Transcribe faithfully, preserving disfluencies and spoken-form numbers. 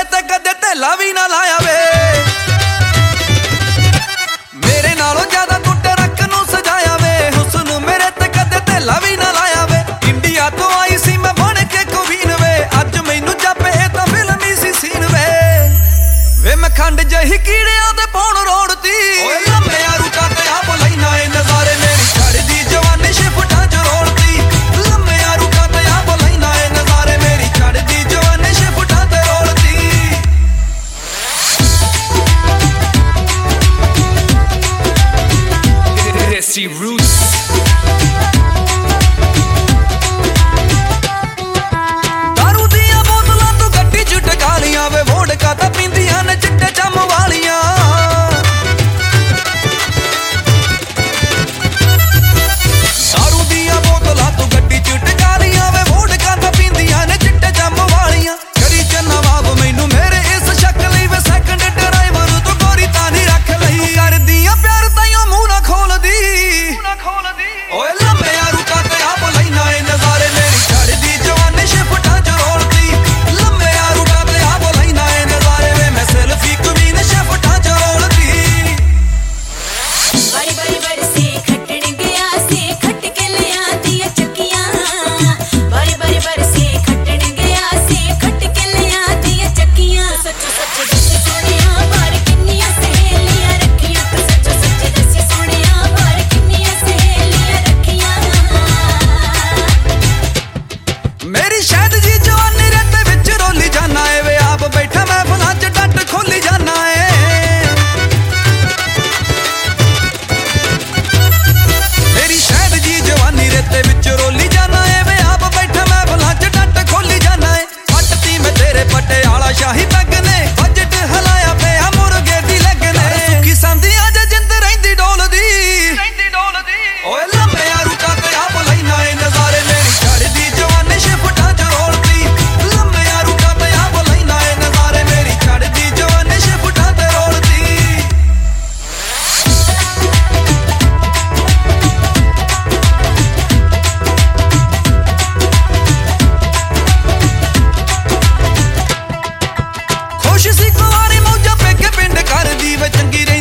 ਮੇਰੇ ਤੇ ਕਦੇ ਢੇਲਾ ਵੀ ਨਾ ਲਾਇਆ ਵੇ। ਮੇਰੇ ਨਾਲੋਂ ਜ਼ਿਆਦਾ ਤੂੰ ਟਰੱਕ ਨੂੰ ਸਜਾਇਆ ਵੇ, ਹੁਸਨ ਮੇਰੇ ਤੇ ਕਦੇ ਢੇਲਾ ਵੀ ਨਾ ਲਾਇਆ ਵੇ। ਇੰਡੀਆ ਤੋਂ ਆਈ ਸੀ ਮੈਂ ਬਣ ਕੇ ਕੁਵੀਨ ਵੇ, ਅੱਜ ਮੈਨੂੰ ਜਾਪੇ ਇਹ ਤਾਂ ਫਿਲਮੀ ਸੀ ਸੀਨ ਵੇ। ਵੇ ਮੈਂ ਖੰਡ ਜਹੀ ਕੀੜਿਆਂ ਦੇ ਪਾਉਣ ਰੋੜਤੀ, ਓਏ ਲੰਮਿਆਂ ਰੂਟਾਂ ਤੇ ਆਪ ਲੈਣਾ ਏ ਨਜ਼ਾਰੇ, ਮੇਰੀ ਛੱਡਦੀ ਜਵਾਨੀ ਸ਼ਿਫਟਾਂ ਚ ਰੋੜਤੀ। ਲੰਮਿਆਂ ਰੂਟਾਂ ਤੇ ਆਪ ਲੈਣਾ ਏ ਨਜ਼ਾਰੇ, ਮੇਰੀ ਛੱਡਦੀ ਜਵਾਨੀ ਸ਼ਿਫਟਾਂ ਤੇ ਰੋੜਤੀ। Desi Roots दारू दियां बोतलां तू गड्डी च टका लियां वे, वोडका तां पींदियां ने चिट्टे चम वालियां। दारू दियां बोतलां तू गड्डी च टका लियां वे, वोडका तां पींदियां ने चिट्टे चम वालियां। करी च नवाब मैनू मेरे इस शक लई वे, सैकंड ड्राइवर तू गोरी तां नहीं रख लई। करदियां प्यार ताइयों मूंह ना खोलदी, ओए लंबियां रूटां ते आप लैना ए नज़ारे, मेरी छड्डदी जवानी शिफ्टां च रोलदी। लंबियां रूटां ते आप लैना ए नज़ारे, वे मैं सेल्फी क्वीन शिफ्टां च रोलदी। बारी बारी बरसे खट्टण गया से, खट के लिया दिया चक्कियां। बारी बारी बरसे खट्टण गया से, खट के लिया दिया चक्कियां। सच्चो सच्च दसी सोनिया बार किन्नियां सहेलियां रखियां, तो सच्चो सच्च दसी सोनिया बार किन्नियां सहेलियां रखियां। मेरी शायद जी जवानी रत्ते विच रोली जाना है वे, आप बैठा मैं फलां च डट खोली जाना है। मेरी शायद जी जवानी रत्ते विच रोली जाना है वे, आप बैठा मैं फलां च डट खोली जाना है। फटती मैं तेरे पटियाला शाही पैग ने, बजट हलाया पे आ मुर्गे दी लग ने। सुखी सांदी अज जिंद रहिंदी डोलदी, ओए लंबियां रूटां ते आप लैना ए नज़ारे, मेरी छड्डदी जवानी शिफ्टां च रोलदी। लंबियां रूटां ते आप लैना ए नज़ारे, मेरी छड्डदी जवानी शिफ्टां ते रोलदी। खुश सी कुआरी मौजा पेके पिंड करदी वे, चंगी रही